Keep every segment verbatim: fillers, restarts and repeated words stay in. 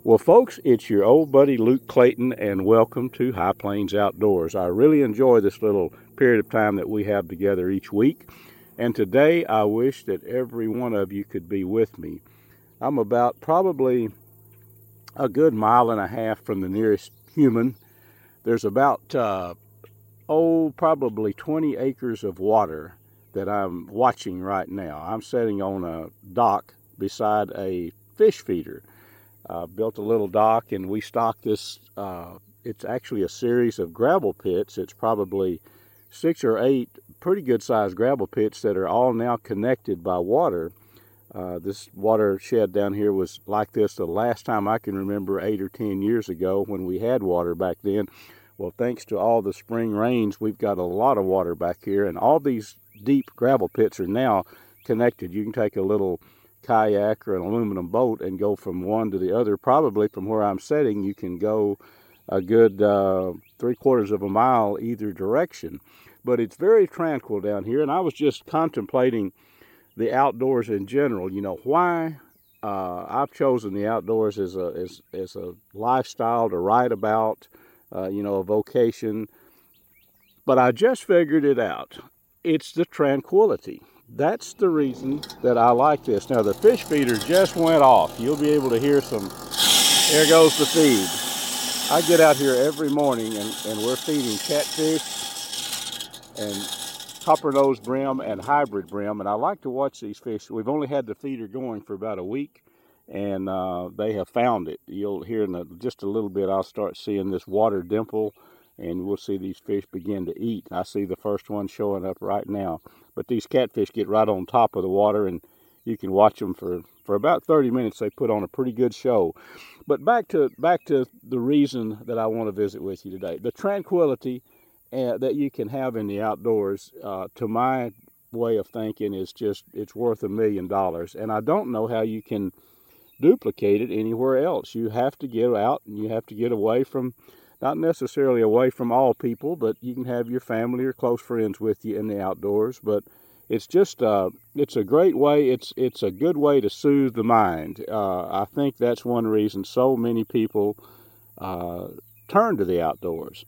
Well, folks, it's your old buddy Luke Clayton, and welcome to High Plains Outdoors. I really enjoy this little period of time that we have together each week, and today I wish that every one of you could be with me. I'm about probably a good mile and a half from the nearest human. There's about, uh, oh, probably twenty acres of water that I'm watching right now. I'm sitting on a dock beside a fish feeder. Uh, built a little dock, and we stock this. Uh, it's actually a series of gravel pits. It's probably six or eight pretty good sized gravel pits that are all now connected by water. Uh, this watershed down here was like this the last time I can remember, eight or ten years ago, when we had water back then. Well, thanks to all the spring rains, we've got a lot of water back here, and all these deep gravel pits are now connected. You can take a little kayak or an aluminum boat and go from one to the other. Probably from where I'm sitting, you can go a good uh, three quarters of a mile either direction. But it's very tranquil down here, and I was just contemplating the outdoors in general. You know, why uh, I've chosen the outdoors as a as, as a lifestyle to write about, uh, you know, a vocation. But I just figured it out. It's the tranquility. That's the reason that I like this. Now, the fish feeder just went off. You'll be able to hear some. There goes the feed. I get out here every morning, and, and we're feeding catfish and copper-nosed brim and hybrid brim, and I like to watch these fish. We've only had the feeder going for about a week, and uh, they have found it. You'll hear in a, just a little bit, I'll start seeing this water dimple, and we'll see these fish begin to eat. I see the first one showing up right now. But these catfish get right on top of the water, and you can watch them for, for about thirty minutes. They put on a pretty good show. But back to back to the reason that I want to visit with you today. The tranquility uh, that you can have in the outdoors, uh, to my way of thinking, is just, it's worth a million dollars. And I don't know how you can duplicate it anywhere else. You have to get out, and you have to get away from, not necessarily away from all people, but you can have your family or close friends with you in the outdoors. But it's just, uh, it's a great way, it's it's a good way to soothe the mind. Uh, I think that's one reason so many people uh, turn to the outdoors.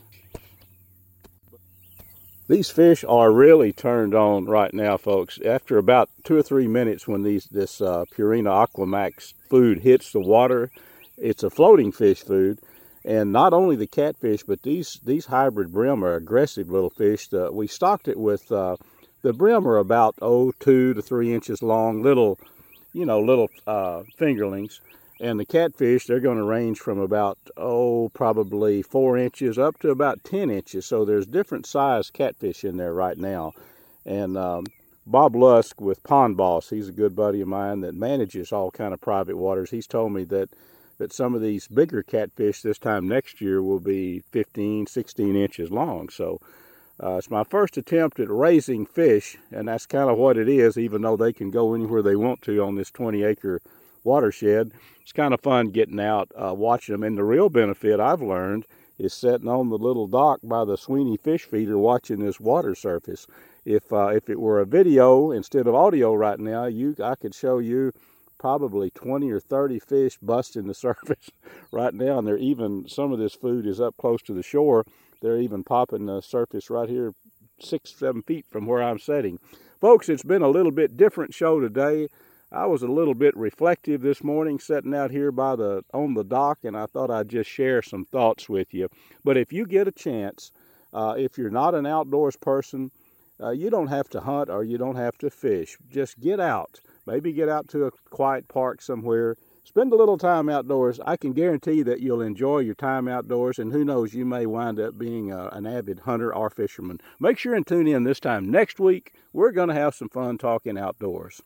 These fish are really turned on right now, folks. After about two or three minutes, when these this uh, Purina Aquamax food hits the water, it's a floating fish food. And not only the catfish, but these these hybrid brim are aggressive little fish. The, we stocked it with, uh, the brim are about, oh, two to three inches long, little, you know, little uh, fingerlings. And the catfish, they're going to range from about, oh, probably four inches up to about ten inches. So there's different size catfish in there right now. And um, Bob Lusk with Pond Boss, he's a good buddy of mine that manages all kind of private waters. He's told me that that some of these bigger catfish this time next year will be fifteen, sixteen inches long. So uh, it's my first attempt at raising fish, and that's kind of what it is, even though they can go anywhere they want to on this twenty acre watershed. It's kind of fun getting out, uh, watching them. And the real benefit I've learned is sitting on the little dock by the Sweeney fish feeder watching this water surface. If, uh, if it were a video instead of audio right now, you I could show you probably twenty or thirty fish busting the surface right now, and they're even, some of this food is up close to the shore. They're even popping the surface right here six, seven feet from where I'm sitting. Folks, it's been a little bit different show today. I was a little bit reflective this morning sitting out here by the on the dock, and I thought I'd just share some thoughts with you. But if you get a chance, uh, if you're not an outdoors person, uh, you don't have to hunt or you don't have to fish. Just get out. Maybe get out to a quiet park somewhere. Spend a little time outdoors. I can guarantee that you'll enjoy your time outdoors, and who knows, you may wind up being a, an avid hunter or fisherman. Make sure and tune in this time next week. We're going to have some fun talking outdoors.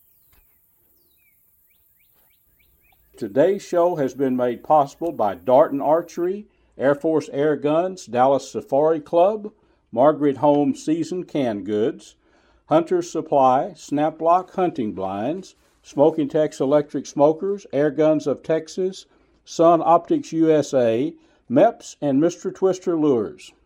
Today's show has been made possible by Darton Archery, Air Force Air Guns, Dallas Safari Club, Margaret Home Seasoned Canned Goods, Hunter's Supply, Snap-Lock Hunting Blinds, Smoking Tex Electric Smokers, Air Guns of Texas, Sun Optics U S A, M E P S, and Mister Twister Lures.